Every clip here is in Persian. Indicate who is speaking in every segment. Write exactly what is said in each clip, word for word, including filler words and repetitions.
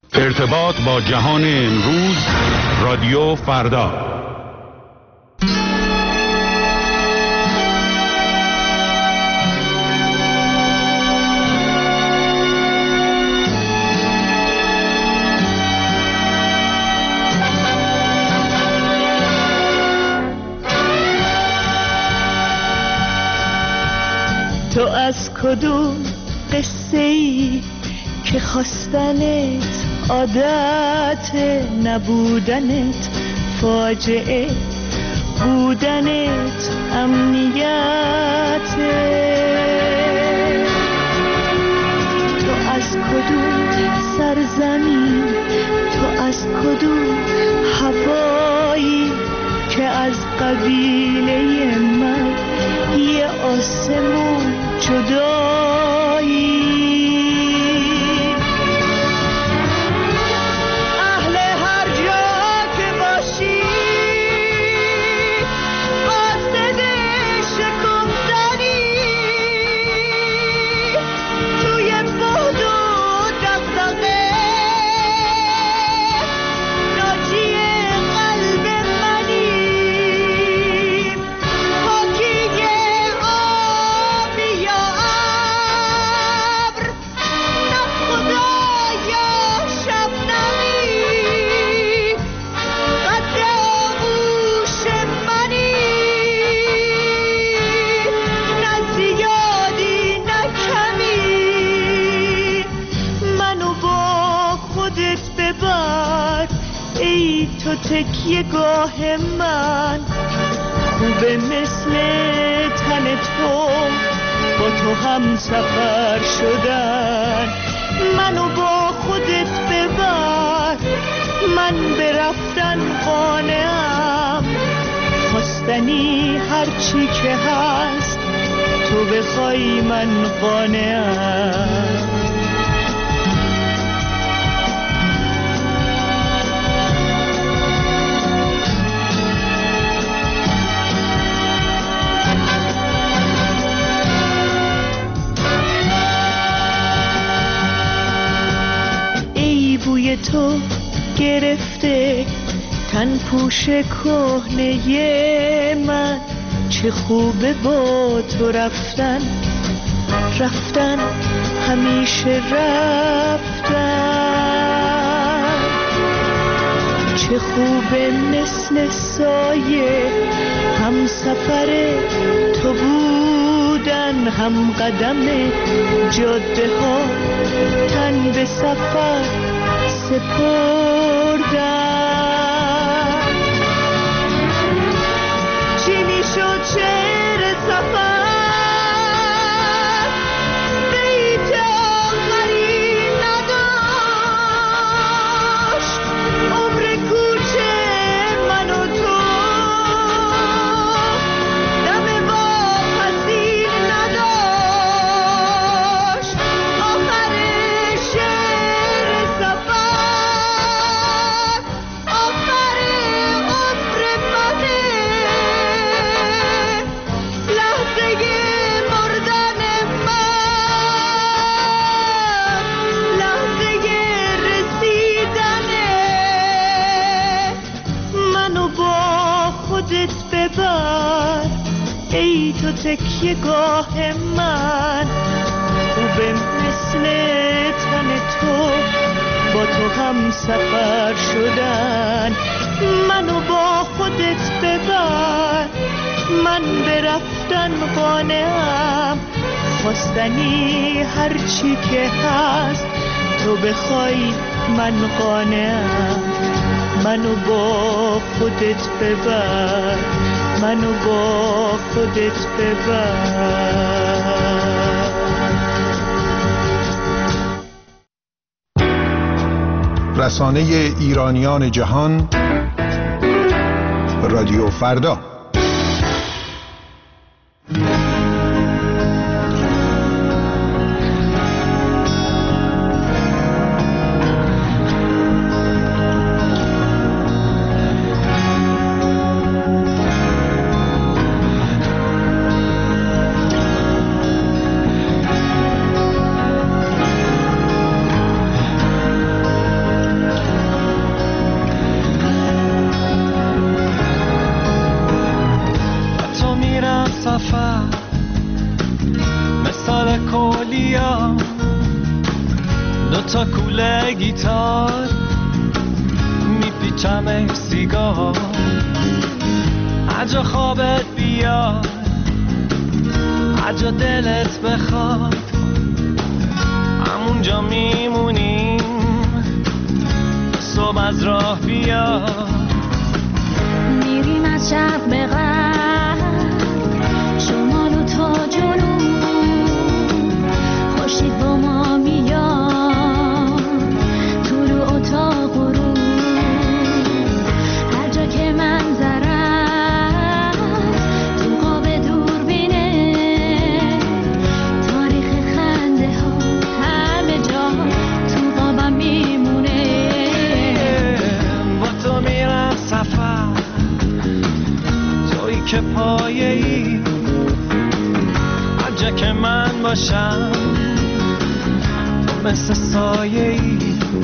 Speaker 1: ارتباط با جهان امروز، رادیو فردا.
Speaker 2: تو از کدوم قصه ای که خواستنت عادت، نبودنت فاجعه، بودنت امنیت؟ تو از کدوم سرزمین، تو از کدوم هوایی که از قبیله من یه آسمون جدایی؟ تو تکیه گاه من، خوبه مثل تن تو با تو هم سفر شدن. منو با خودت ببر، من برفتن قانعم، خواستنی هرچی که هست تو بخوای من قانعم. تو گرفته تن پوش کهنه من، چه خوبه با تو رفتن، رفتن همیشه رفتن. چه خوبه مثل سایه هم سفر تو بودن، هم قدم جاده ها تن به سفر سپردن. چی میشد شعر سفر بیت آخری نداشت، عمر کوچه من و تو دم واپسی نداشت. آخر شعر سفر آخر عمر منه، لحظه مردن من، لحظه رسیدنه. منو با خودت ببر ای تو تکیه گاه من، خوبه مثل تن تو با تو هم سفر شدن. منو با خودت ببر، من برفتن قانعم، خواستنی هرچی که هست تو بخوای من قانعم. منو با خودت ببر، منو با خودت ببر.
Speaker 3: رسانه ایرانیان جهان، رادیو فردا.
Speaker 4: تا کوله گیتار میپیچم سیگار، هر جا خوابت بیاد، هر جا دلت بخواد، همونجا میمونیم صبح از راه بیاد.
Speaker 5: میریم از شرق به غرب، شمال و تا جنوب، خورشید با ما میاد، طلوع و تا غروب، هر جا که منظرم تو قاب دوربینه، تاریخ خنده ها همه جا تو قابم میمونه.
Speaker 4: با تو میرم سفر، تویی که پایه ای، هر جا که من باشم مثل سایه ای،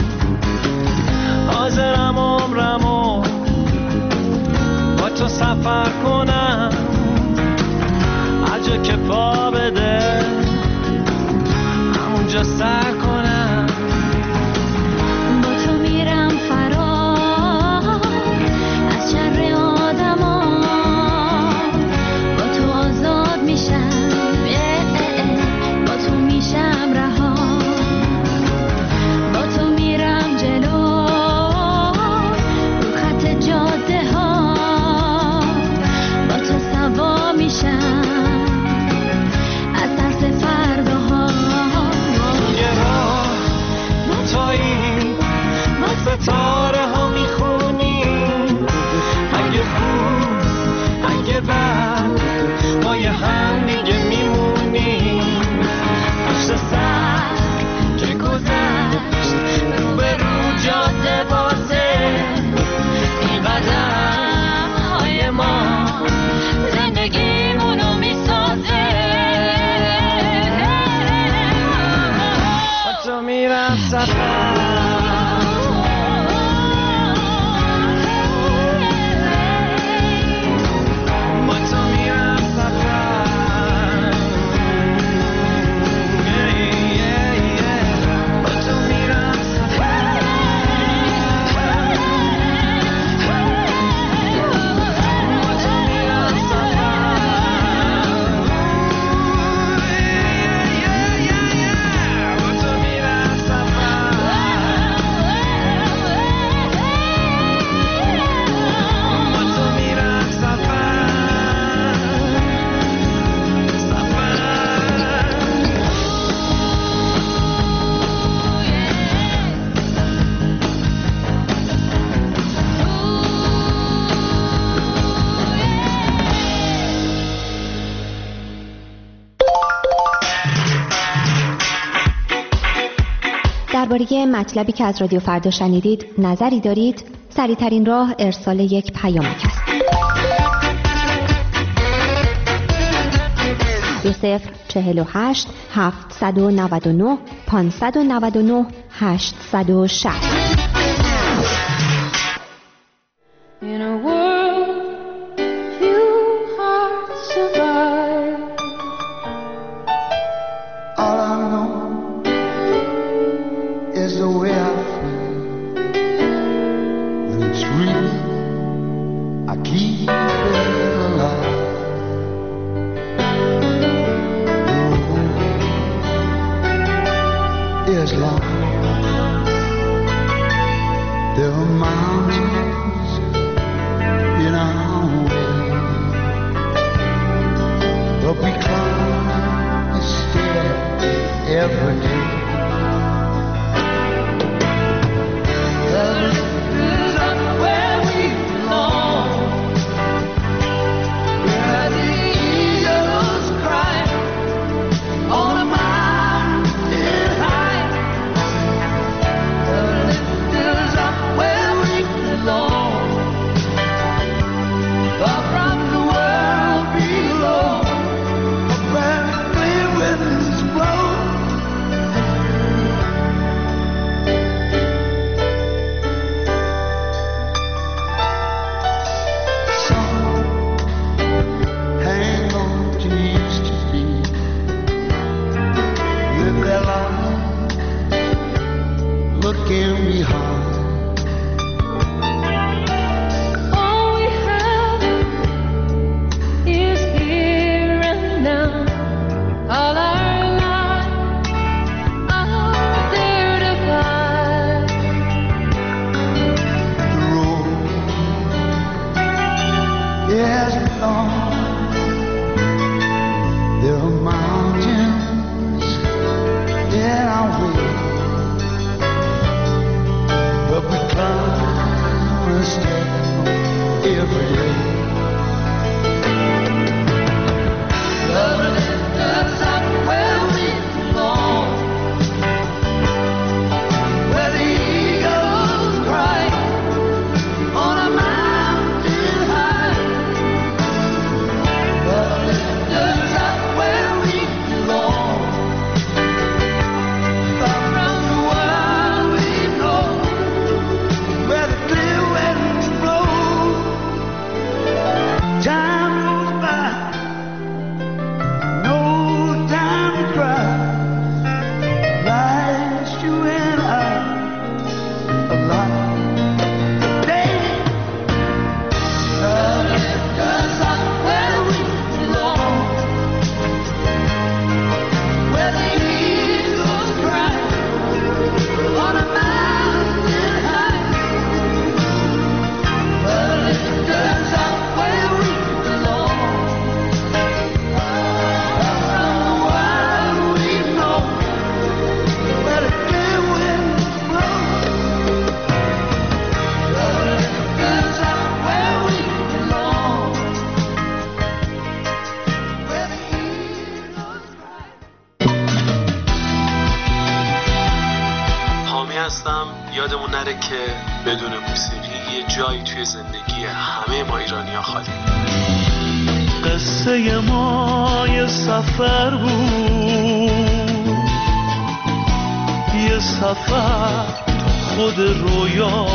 Speaker 4: حاضرم عمرمو با تو سفر کنم، هر جا که پا بده همونجا سر کنم.
Speaker 5: با تو میرم فرار از شر آدما، با تو آزاد میشم، با تو میشم رها، با تو میرم جلو رو خط جاده ها، با تو سوا میشم از ترس فرداها.
Speaker 4: یه راه دوتایی با ستاره ها میخونیم، اگه خوب اگه بد ما یه هم دیگه میمونیم، پشت سر که گذشت رو به رو جاده بازه، این قدم های ما زندگیمونو میسازه. با تو میرم سفر، با تو میرم سفر، yeah, yeah, yeah. با تو میرم سفر، با تو میرم سفر، yeah, yeah, yeah, yeah. با تو میرم سفر، با تو میرم سفر، سفر.
Speaker 6: درباره مطلبی که از رادیو فردا شنیدید نظری دارید؟ سریع‌ترین راه ارسال یک پیامک است. دو صفر چهل و هشت هفتصد و نود و نه پانصد و نود و نه هشتصد و شصت.
Speaker 5: In a world few hearts survive.
Speaker 7: All I know is the way I feel. When it's real, I keep it alive. The road is long. There are mountains in our way, but we climb a stair every day. The lift is up where we belong, where the eagles cry on a mountain high. The lift is up where we belong, far from the world below, where clear winds blow. looking behind.
Speaker 5: All we have is here and now. All our lives are there to find.
Speaker 7: The road is long. There are mountains in our way, but we climb a step every day. Love lifts us up where we belong, where the eagles cry on a mountain high. Love lifts us up where we belong, far from the world we know, where the clear winds blow. Time goes by, no time to cry. Life's you and I, alive. Daily, love lifts us up where we belong, where the eagles cry on a mountain high. Love lifts us up where we belong, far from the world we know, where the clear winds blow. Love lifts us up where we belong, where the eagles cry.
Speaker 4: حامی هستم. یادمون نره که بدون موسیقی یه جایی توی زندگی همه ما ایرانی‌ها خالی.
Speaker 2: قصه ما یه سفر بود، یه سفر تو خود رویا.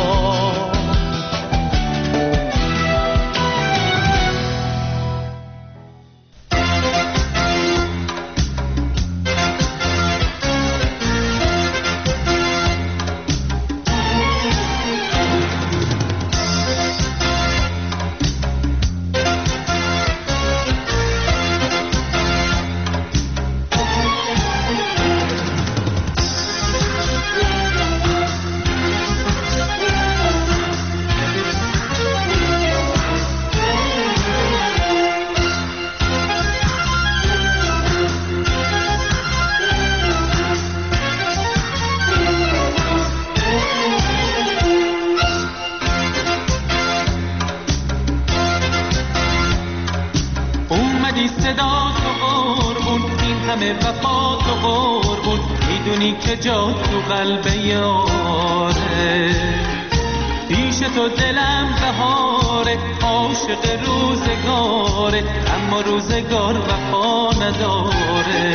Speaker 8: اومدی صدا تو قربون، این همه وفا تو قربون، میدونی که جا تو قلب یاره. پیش تو دلم بهاره، عاشق روزگاره، اما روزگار وفا نداره.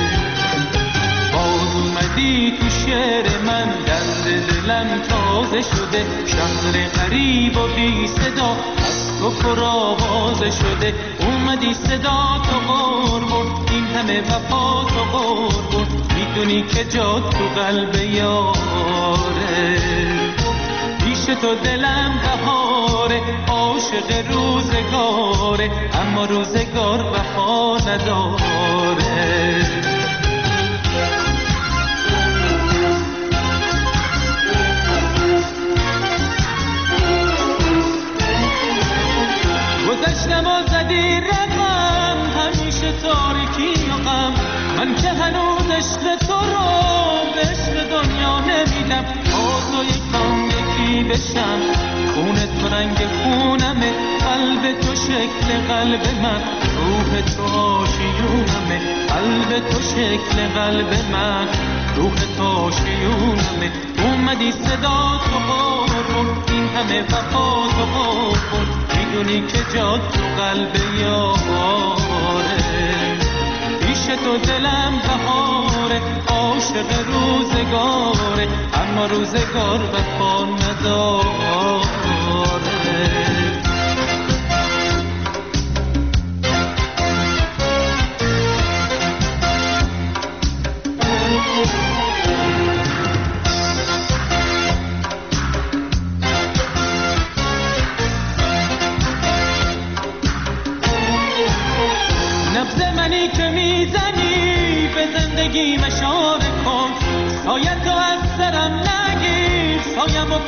Speaker 8: باز اومدی تو شعر من، درد دلم تازه شده، شهر غریب و بی صدا از تو پر آوازه شده. اومدی صدا تو قربون، این همه وفا تو قربون، میدونی که جا تو قلب یاره. پیش تو دلم بهاره، عاشق روزگاره، اما روزگار وفا نداره. گذشتم و زدی رقم، همیشه تاریکی و غم، من که هنوز عشق تو رو به عشق دنیا نمیدم. با تو یکم یکی بشم، خون تو رنگ خونمه، قلب تو شکل قلب من، روح تو آشیونمه. قلب تو شکل قلب من، روح تو آشیونمه. اومدی صدا تو قربون، این همه وفا تو قربون، میدونی که جا تو قلب یاره. پیش تو دلم بهاره، عاشق روزگاره، اما روزگار وفا نداره.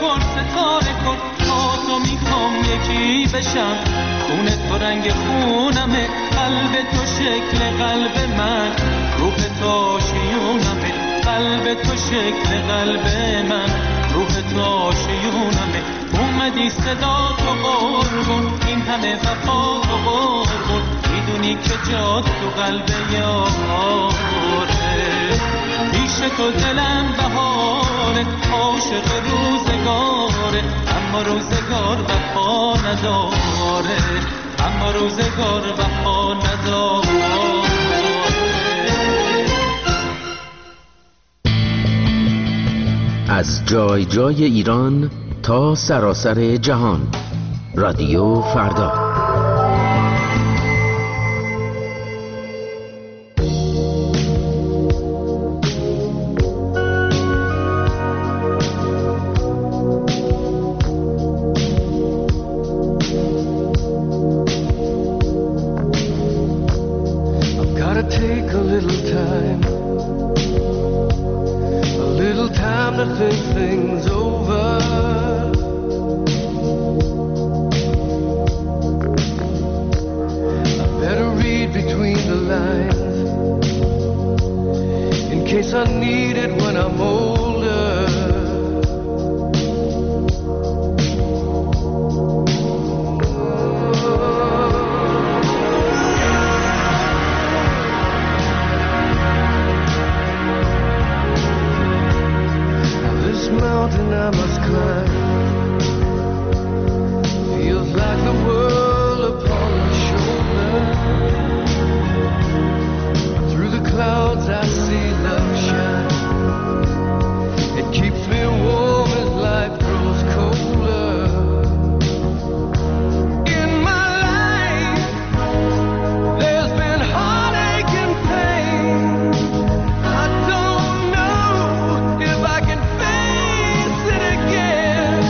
Speaker 8: کن ستاره کن، با تو میخوام یکی بشم، خون تو رنگ خونمه، قلب تو شکل قلب من، روح تو شیونمه، قلب تو شکل قلب من، روح تو شیونمه. اومدی صدا تو قربون، این همه وفا تو قربون، میدونی که جات تو قلب یاره، پیش تو دلم بهاره، عاشق روزگاره، اما روزگار وفا نداره، اما روزگار وفا نداره.
Speaker 9: از جای جای ایران تا سراسر جهان، رادیو فردا.
Speaker 7: Again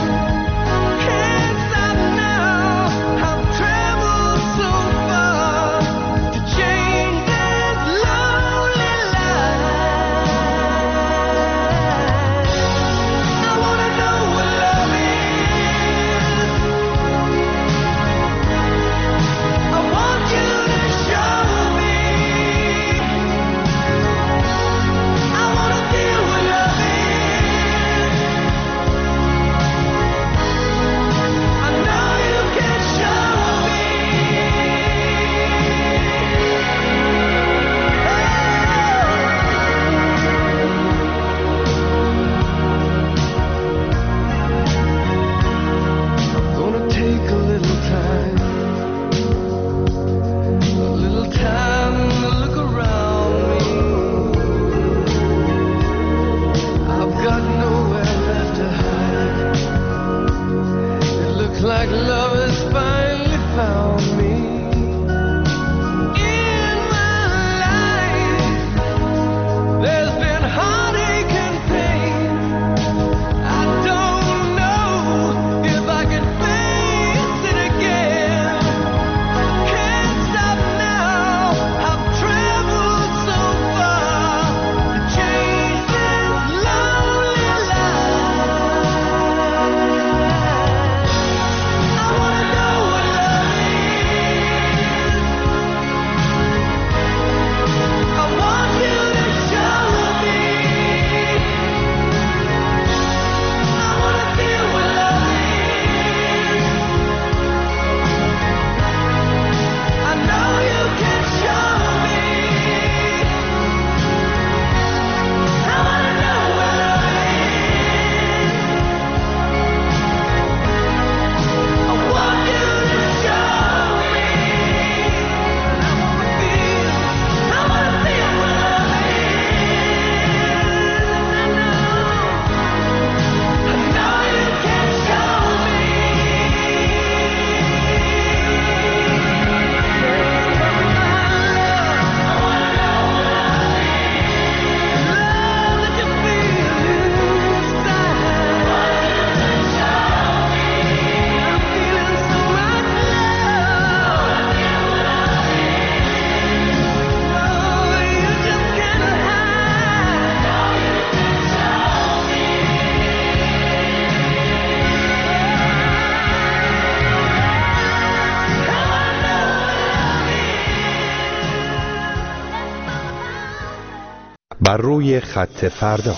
Speaker 10: بر روی خط فردا.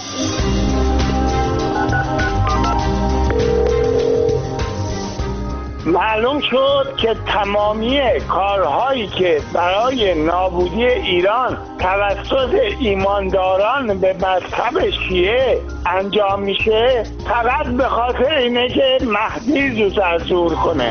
Speaker 11: معلوم شد که تمامی کارهایی که برای نابودی ایران توسط ایمانداران به مذهب شیعه انجام میشه فقط به خاطر اینه که مهدی زودتر ظهور کنه.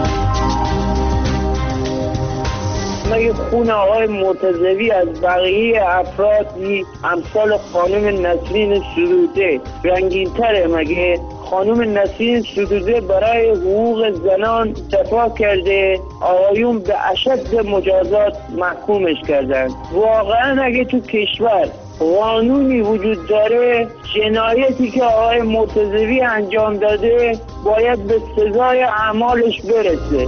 Speaker 12: مگه خون آقای مرتضوی از بقیه افرادی امثال خانم نسرین سروده رنگین‌تره؟ مگه خانم نسرین سروده برای حقوق زنان دفاع کرده، آقایون به اشد مجازات محکومش کردن. واقعا اگه تو کشور قانونی وجود داره، جنایتی که آقای مرتضوی انجام داده باید به سزای اعمالش برسه.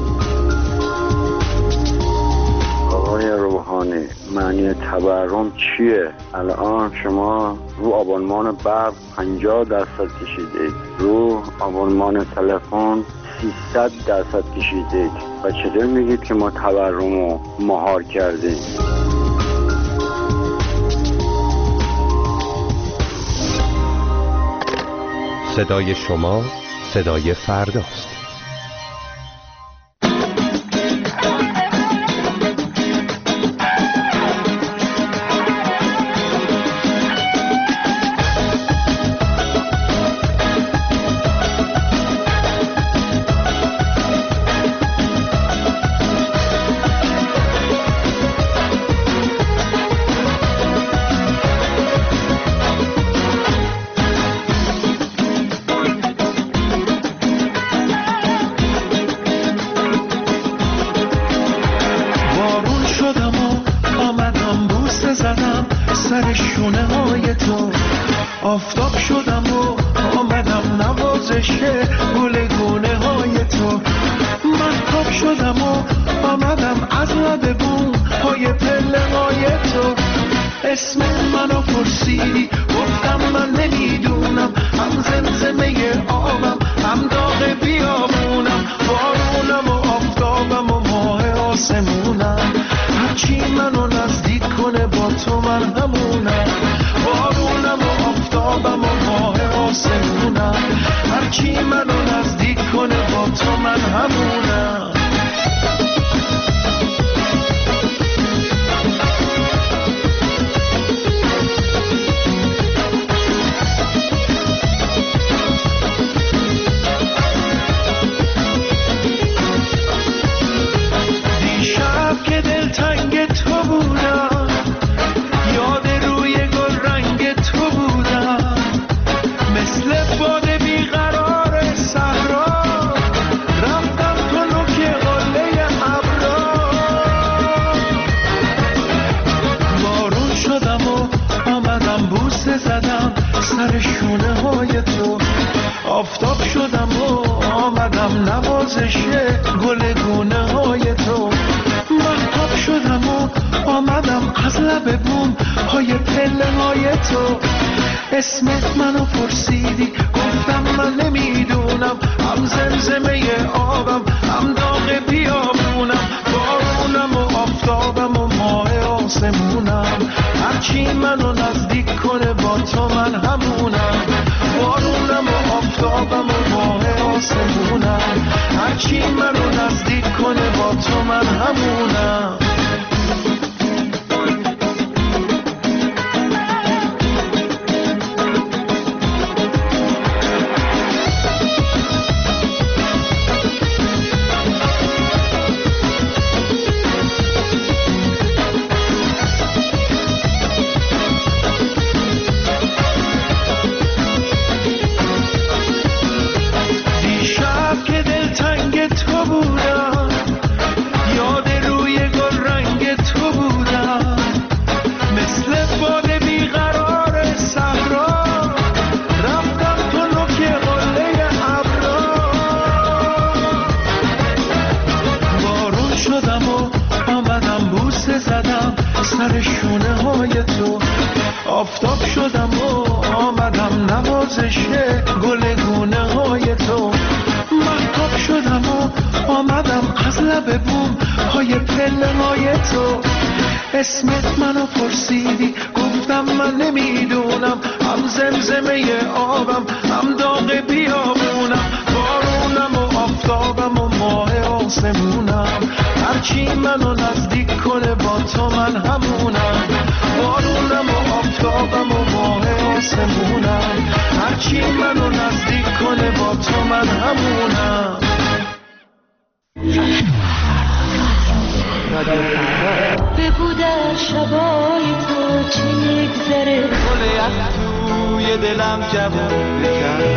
Speaker 13: آقای روحانی، معنی تورم چیه؟ الان شما رو آبونمان برق پنجاه درصد کشیدید، رو آبونمان تلفن سیصد درصد کشیدید و چطور میگید که ما تورم رو مهار کردیم؟
Speaker 10: صدای شما صدای فرداست.
Speaker 2: آفتاب شدم و آمدم نوازش گل گونه های تو، مهتاب شدم و آمدم از لب بوم های پله های تو. اسم منو پرسیدی گفتم من نمیدونم، هم زمزمه آبم هم داغ بیابونم، بارونم و آفتابم و ماه آسمونم، هرچی منو نزدیک کنه با تو من همونم، بارونم و آفتابم و ماه آسمونم، هرچی منو نزدیک کنه با تو من همونم. دیشب که دلتنگ تو بودم، یاد روی گل رنگ تو بودم، مثل باد بیقرار صحرا رفتم تو نوک قله ابرا. بارون شدم و آمدم بوسه زدم سر شونه های تو، آفتاب شدم و آمدم نوازش گل گونه های تو، مهتاب شدم و آمدم از لب بوم های پله های تو. اسمت منو پرسیدی گفتم من نمیدونم، هم زمزمه آبم هم داغ بیابونم، بارونم و آفتابم و ماه آسمونم، هرچی منو نزدیک کنه با تو من همونم، بارونم و آفتابم و ماه آسمونم، هرچی منو نزدیک کنه با تو من همونم. سر شونه های تو، آفتاب شدم و آمدم نوازش گل گونه های تو، مهتاب شدم و آمدم از لب بوم های پله های تو، اسمت منو پرسیدی گفتم من نمیدونم، هم زمزمه آبم هم داغ بیابونم، بارونم و آفتابم و ماه آسمونم، هرچی منو نزدیک کنه با تو من همونم، بارونم و آفتابم و ماه آسمونم، هرچی منو نزدیک کنه با تو من همونم.
Speaker 5: بگو در شبای تو چی میگذره،
Speaker 8: گل یخ توی دلم جوون بکن.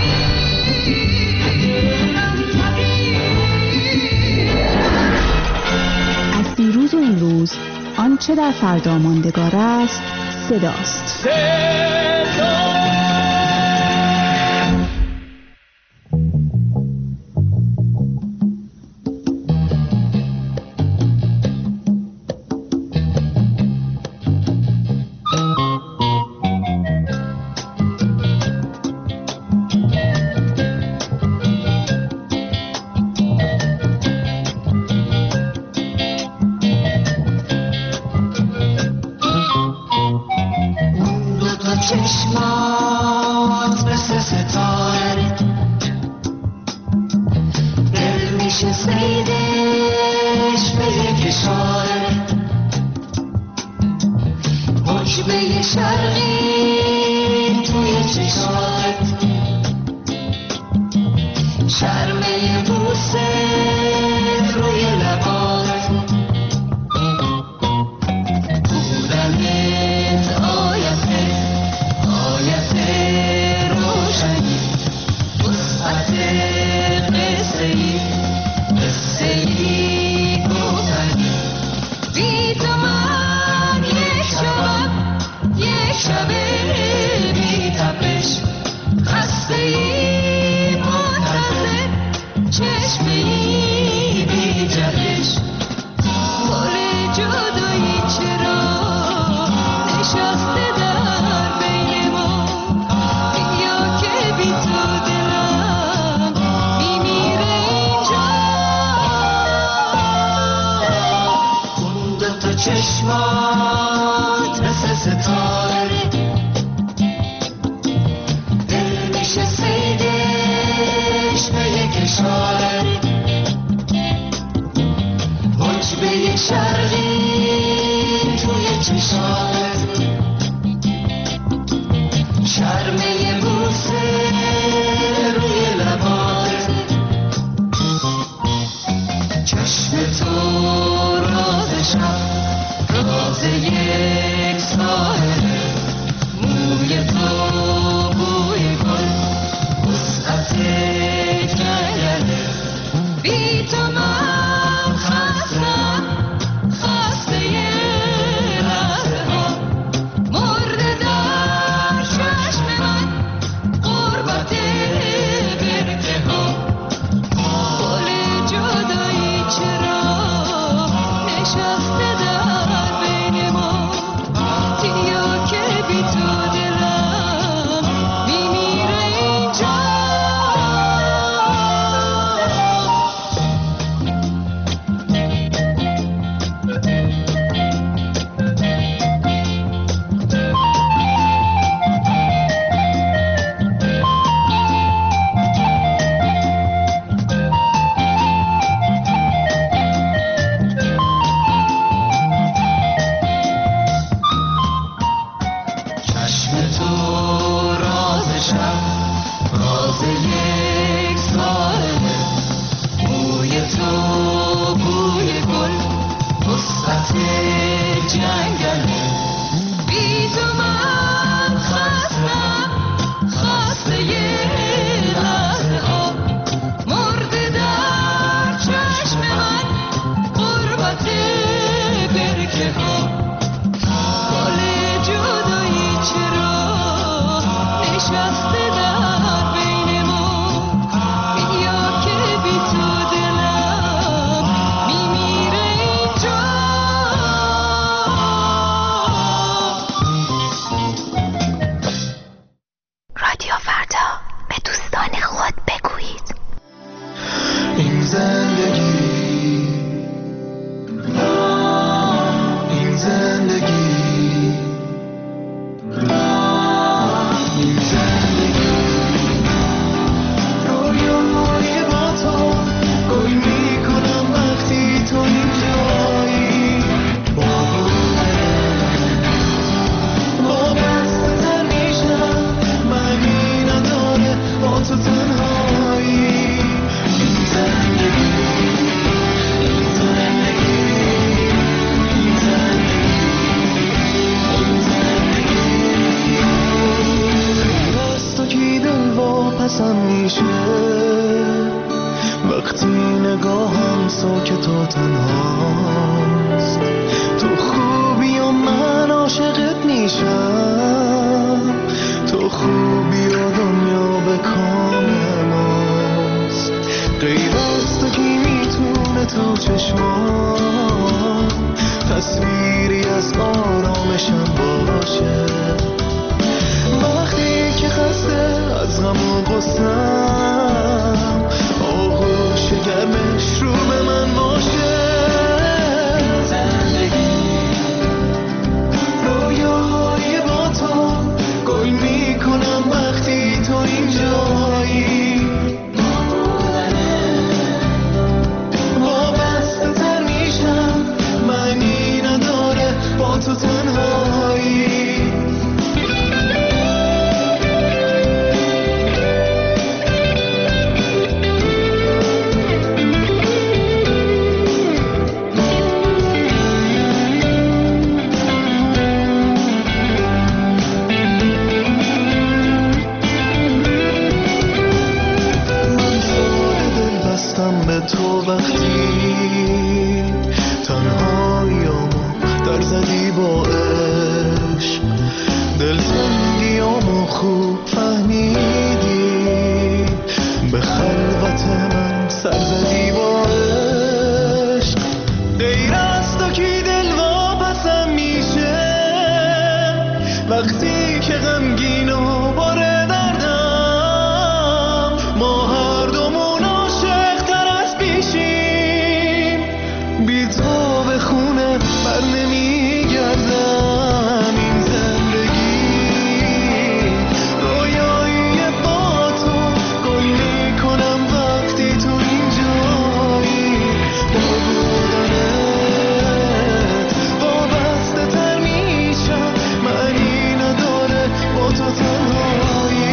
Speaker 14: از دیروز و امروز آنچه در فردا ماندگار است صداست.
Speaker 8: صدا
Speaker 7: چشمات مثل ستاره، دل میشه سیدش به یک اشاره، حجبه شرقی توی چشات، شرمه بوسه روی لبات، بودنت آیته آیت روشنی، وسعت قصه ای قصه ای گفتنی، بی تو من یک شبم یک شب بی تپش، خسته ای منتظر چشمه ای بی جهش، گل جدایی چرا نشسته در چشمات مثل ستاره، دل میشه سیدش به یک اشاره، حجبه شرقی توی چشات، شرمه بوسه روی لبات، چشم تو رازشم راز یک ساحله، موی تو بوی گل وسعت جنگله، بی تو من خستم خسته لحظه ها، مرده در چشم من غربت برکه ها، گل جدایی چرا نشسته در نشسته در بین ما
Speaker 2: نفسم میشه وقتی نگاهم ساکت و تنهاست. تو خوبی و من عاشقت میشم، تو خوبی و دنیا به کام ماست. غیر از تو کی میتونه تو چشمام تصویری از آرامشم باشه. وقتی که خسته از غم و غصه‌ام آغوش گرمش رو به من باشه. زندگی رویاهای با تو گل میکنم وقتی تو اینجایی. وابسته تر میشم معنی نداره با تو تنهایی. تو وقتی تنهاییامو در زدی با عشق، دلتنگیامو خوب فهمیدی، به خلوت من سر زدی با عشق. غیر از تو کی دل واپسم میشه وقتی که غمگین و باره دردم. ما هر دومون بی تو به خونه بر نمیگردم. این زندگی رویایی با تو گل میکنم وقتی تو اینجایی. با بودنت وابسته تر میشم معنی نداره با تو تنهایی.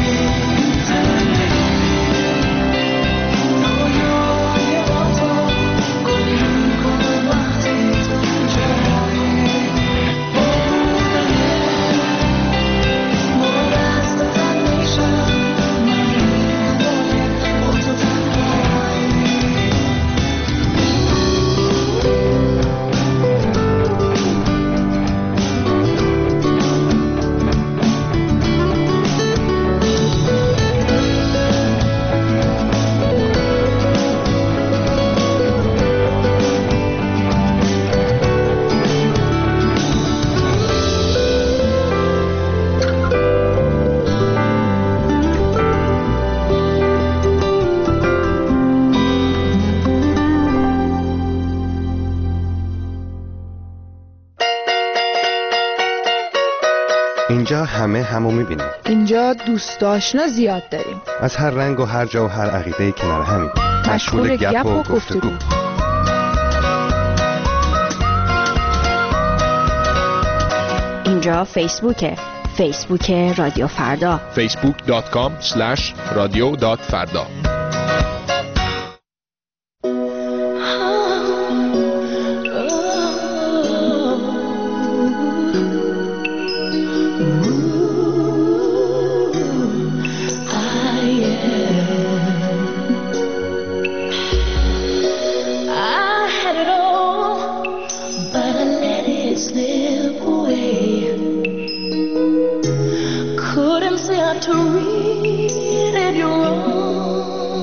Speaker 10: اینجا همه همو میبینیم.
Speaker 15: اینجا دوست آشنا زیاد داریم،
Speaker 10: از هر رنگ و هر جا و هر عقیده کنار همیم،
Speaker 15: مشغول گپ و گفتگو.
Speaker 16: اینجا فیسبوکه، فیسبوک رادیو فردا،
Speaker 17: فیسبوک دات کام اسلش رادیو دات فردا.
Speaker 5: To read it, you're wrong.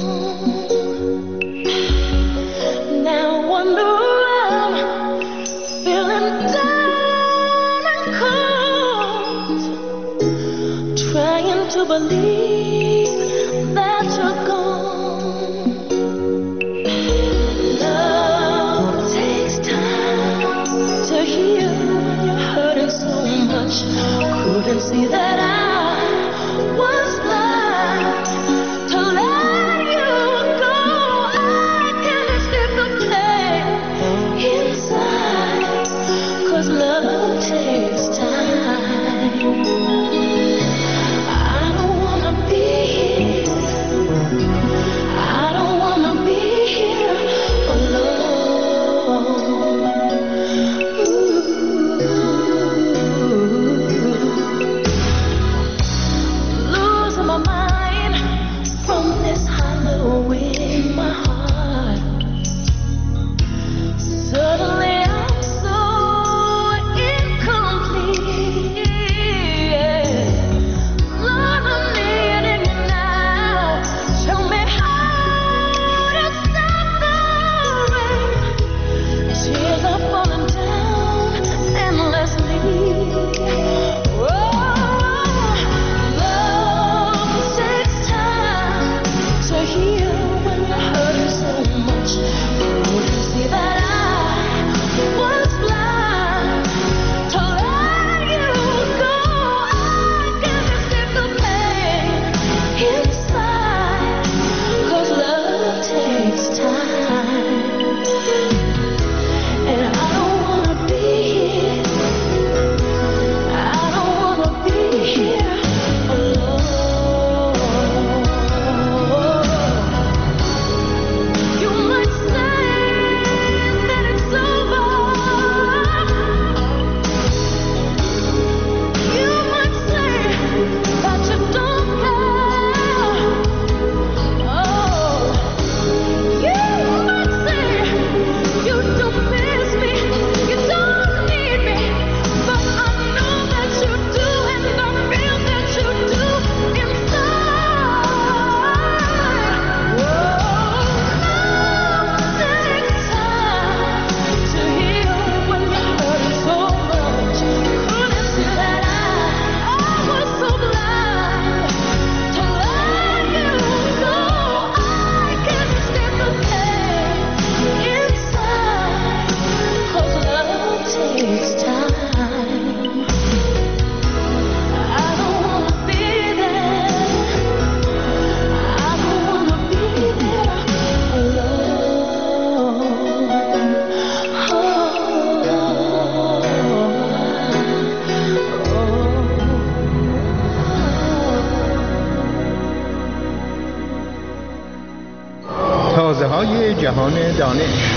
Speaker 3: های جهان دانش.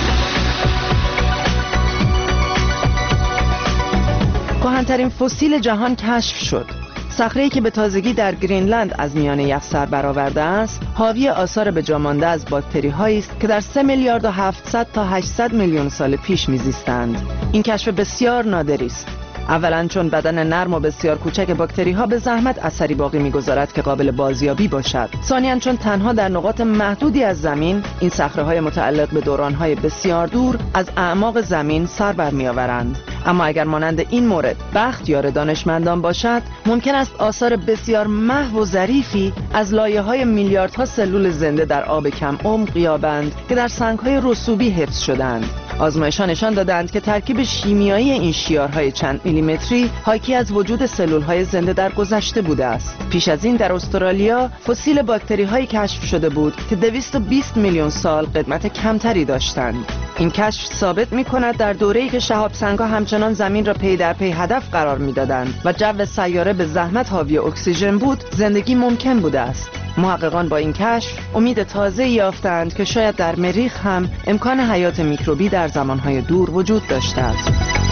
Speaker 18: کهن‌ترین فسیل جهان کشف شد. صخره‌ای که به تازگی در گرینلند از میان یخ‌سر برآورده است، حاوی آثار به جا مانده از باکتری‌هایی است که در سه میلیارد و هفتصد تا هشتصد میلیون سال پیش می‌زیستند. این کشف بسیار نادری است. اولاً چون بدن نرم و بسیار کوچک باکتری‌ها به زحمت اثری باقی می‌گذارد که قابل بازیابی باشد. ثانیاً چون تنها در نقاط محدودی از زمین این صخره‌های متعلق به دوران‌های بسیار دور از اعماق زمین سر برمی‌آورند. اما اگر مانند این مورد بخت یار دانشمندان باشد، ممکن است آثار بسیار محو و ظریفی از لایه‌های میلیاردها سلول زنده در آب کم عمق یابند که در سنگ‌های رسوبی حفظ شدند. آزمایش‌ها نشان دادند که ترکیب شیمیایی این شیارهای چند میلیمتری حاکی از وجود سلول‌های زنده در گذشته بوده است. پیش از این در استرالیا فسیل باکتری‌هایی کشف شده بود که دویست و بیست میلیون سال قدمت کمتری داشتند. این کشف ثابت می‌کند در دوره‌ای که شهاب سنگ‌ها همچنان زمین را پی در پی هدف قرار می‌دادند و جو سیاره به زحمت حاوی اکسیژن بود، زندگی ممکن بوده است. محققان با این کشف امید تازه‌ای یافتند که شاید در مریخ هم امکان حیات میکروبی در زمانهای دور وجود داشته است.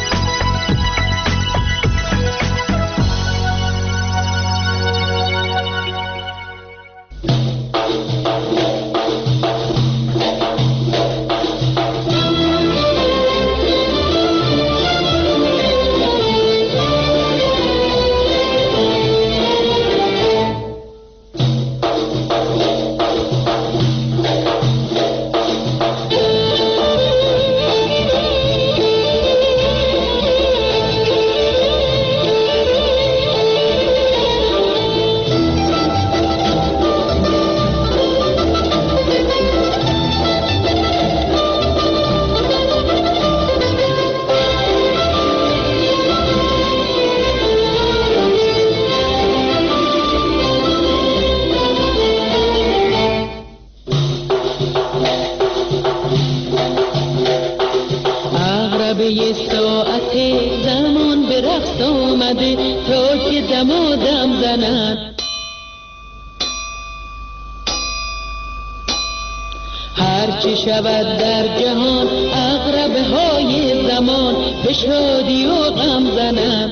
Speaker 8: هرچی شود در جهان عقربه های زمان به شادی و غم زنند.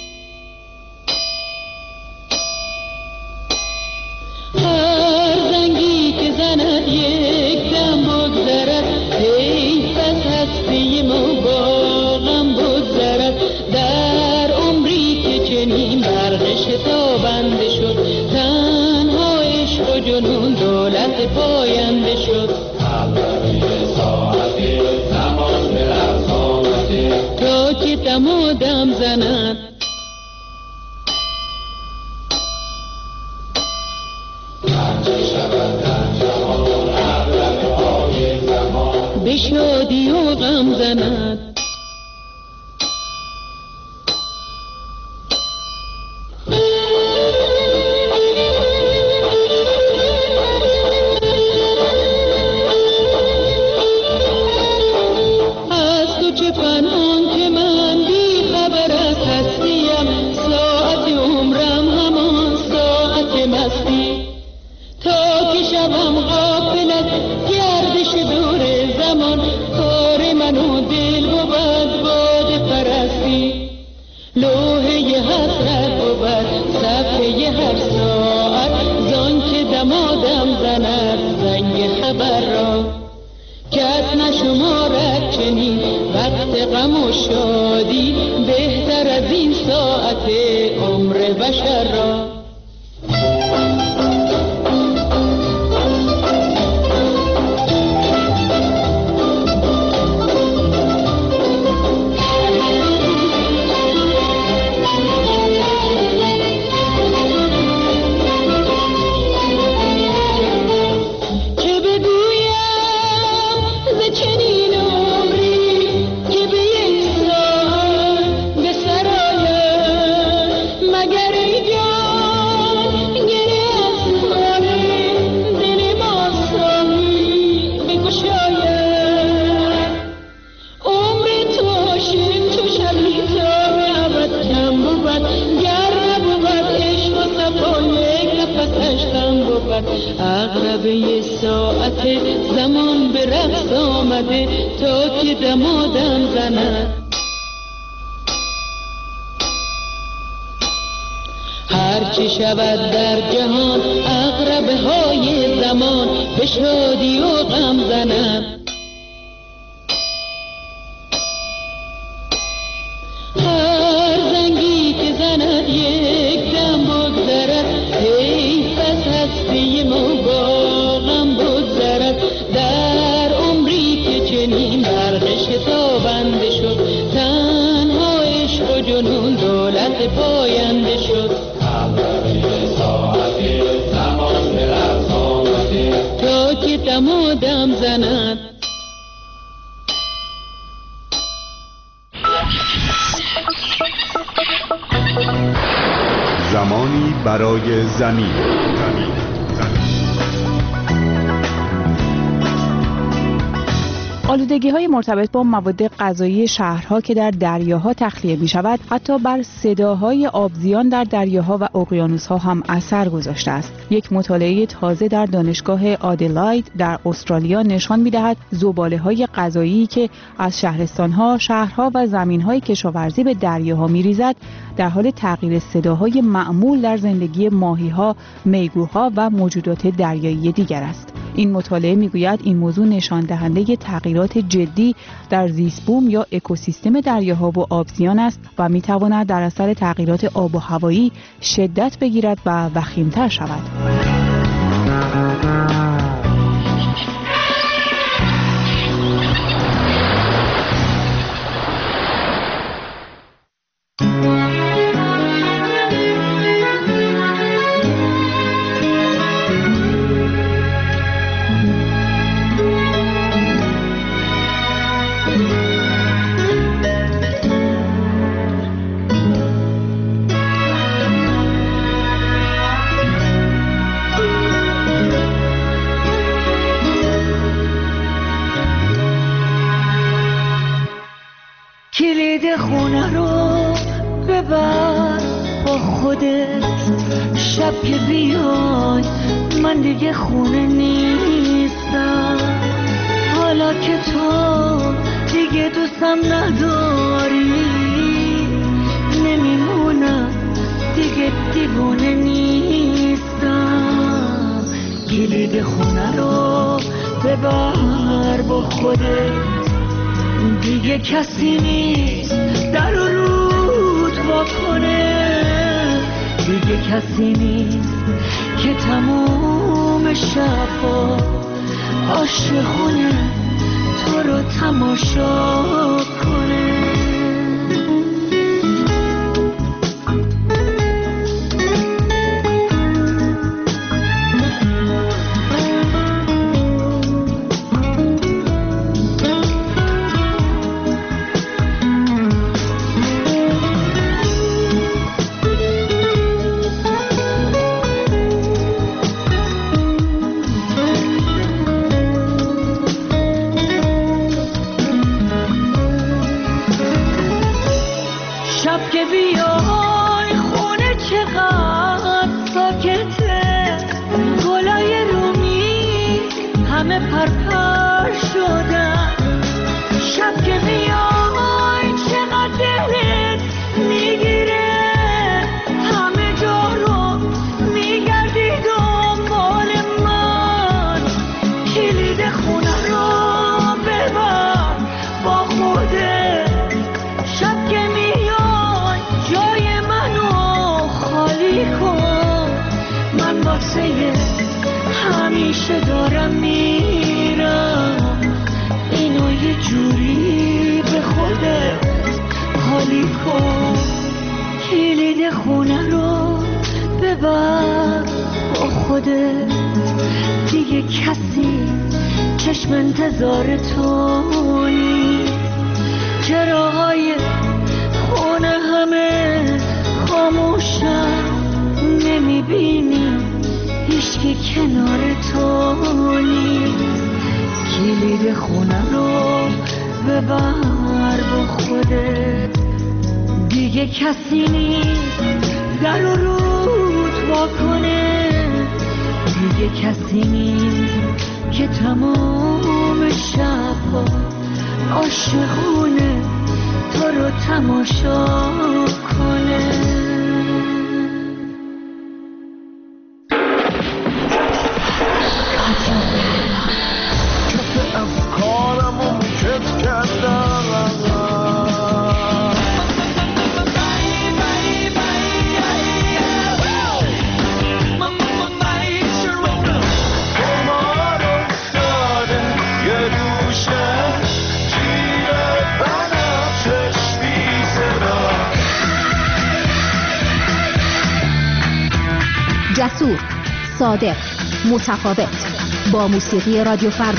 Speaker 8: هر زنگی که زند یک دم بگذرد، حیف از هستی ما با غم بگذرد. در عمری که چنین برق شتابنده شد، تنها عشق و جنون دولت پاینده شد. تا که دم و دم زند، به شادی و غم زند. مگر ای جان عقربه ساعت زمان به رقص آمده تا که دمادم زند. هرچی شود در جهان عقربه های زمان به شادی و غم زند. هر زنگی که زند یک دم بگذرد، حیف از هستی ما با غم بگذرد. در عمری که چنین برق شتابنده شد، تنها عشق و جنون دولت پاینده شد. تا که دمادم زند.
Speaker 1: زمانی برای زمین.
Speaker 14: آلودگی‌های مرتبط با مواد غذایی شهرها که در دریاها تخلیه می‌شود، حتی بر صداهای آبزیان در دریاها و اقیانوس‌ها هم اثر گذاشته است. یک مطالعه تازه در دانشگاه آدلاید در استرالیا نشان می‌دهد زباله‌های غذایی که از شهرستان‌ها، شهرها و زمین‌های کشاورزی به دریاها می‌ریزد، در حال تغییر صداهای معمول در زندگی ماهی‌ها، میگوها و موجودات دریایی دیگر است. این مطالعه میگوید این موضوع نشان دهنده تغییرات جدی در زیست بوم یا اکوسیستم دریاها و آبزیان است و میتواند در اثر تغییرات آب و هوایی شدت بگیرد و وخیم‌تر شود.
Speaker 7: کلید خونه رو ببر با خودت، شب که بیای من دیگه خونه نیستم. حالا که تو دیگه دوستم نداری، نمیمونم دیگه دیوونه نیستم. کلید خونه رو ببر با خودت، دیگه کسی نیست در رو رود واکنه. دیگه کسی نیست که تموم شبا عاشقونه تو رو تماشا کنه. همیشه دارم میرم، اینو یه جوری به خودت حالی کن. کلید خونه رو ببر با خودت، دیگه کسی چشم انتظار تو نیست. چراهای خونه همه خاموشن، نمیبینی هیچکی کنار تو نیست. کلید خونه رو ببر با خودت، دیگه کسی نیست در و رود واکنه.
Speaker 19: یه کسی که تمام شبها عاشقونه تو رو تماشا کنه.
Speaker 7: کف افکارمو کف کردم
Speaker 6: جسور، صادق، متفاوت، با موسیقی رادیو فردا.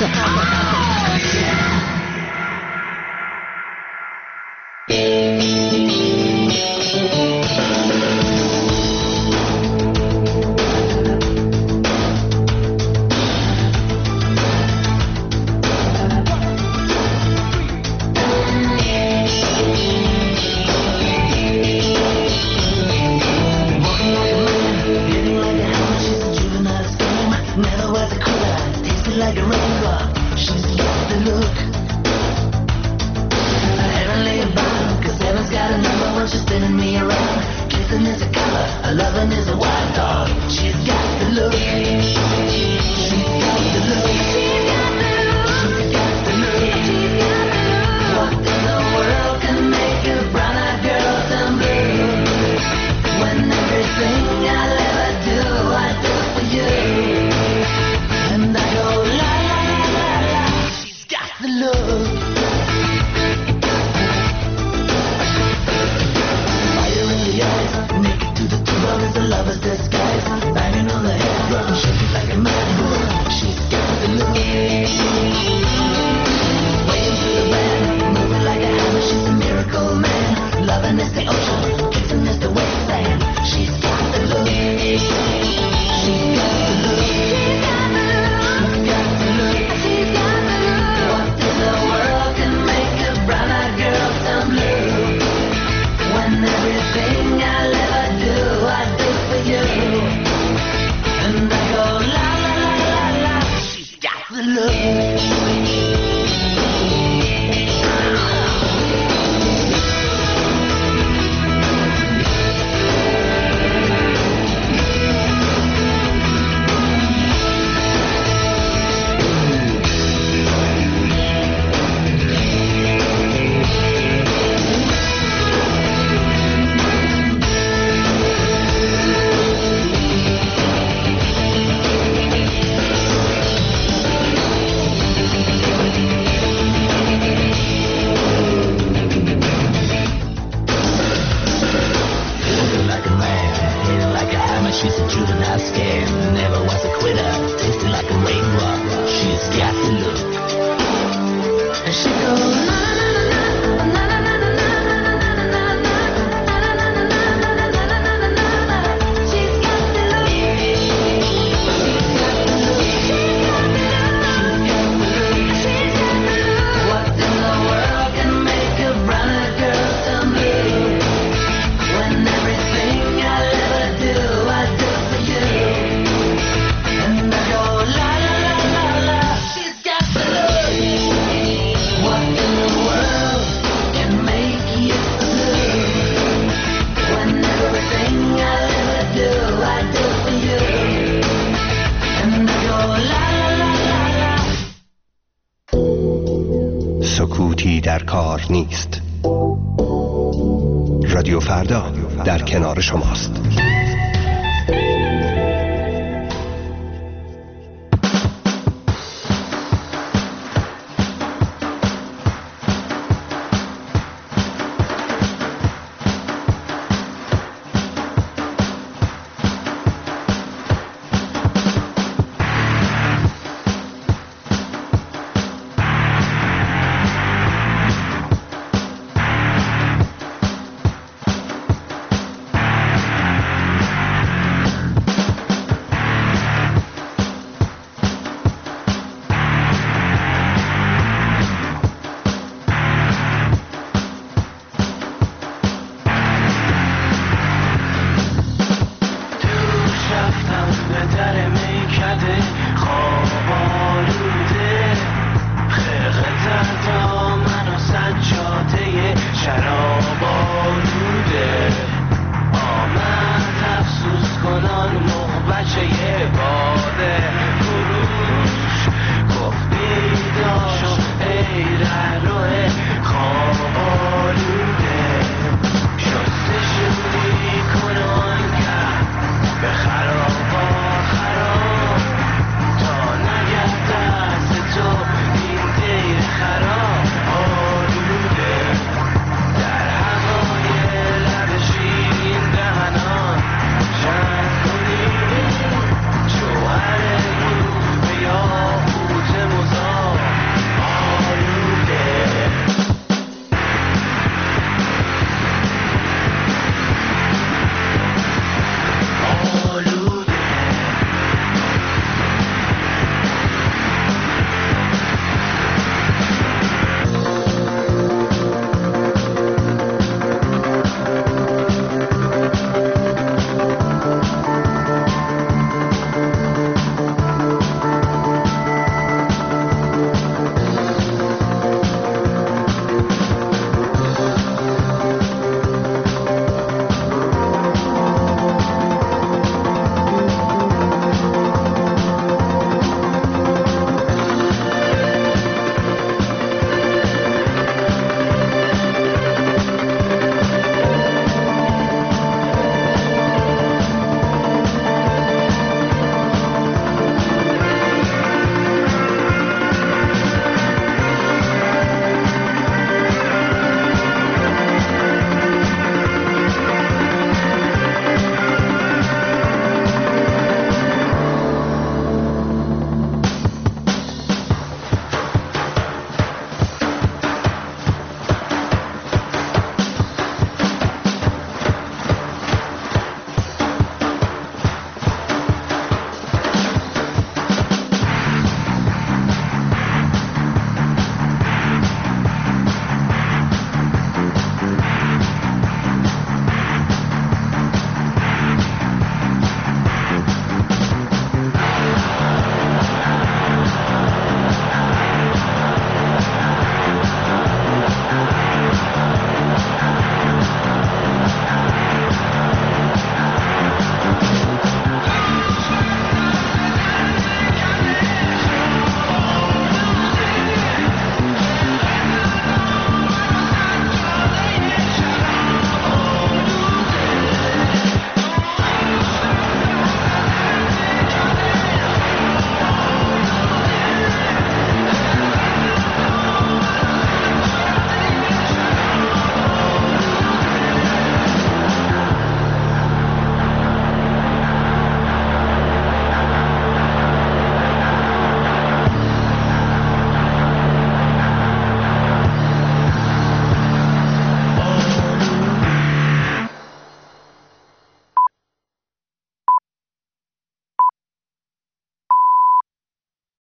Speaker 10: سکوتی در کار نیست. رادیو فردا در کنار شماست.